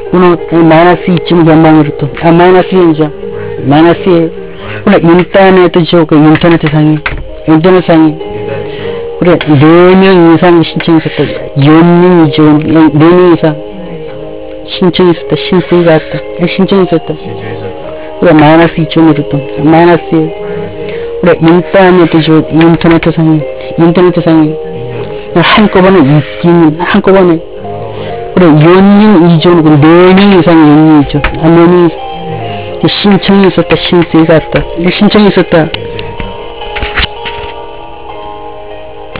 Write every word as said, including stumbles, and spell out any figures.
uno mainasi ichim gamangurto a mainasi enja mainasi uno internet 저거 인터넷 상에 인터넷 상에 그래 네 명 이상 신청했었다 연 이전 네 명 이상 신청했었다 신세가 왔다 신청했었다 그래 마이너스 이점으로 또 마이너스 그래 인터넷 저 인터넷 상에 인터넷 상에 한꺼번에 있긴 한꺼번에 그래 연인 이전이고 네 명 이상 연인 이전 아 네 명 신청이 있었다 신세가 왔다 신청이 있었다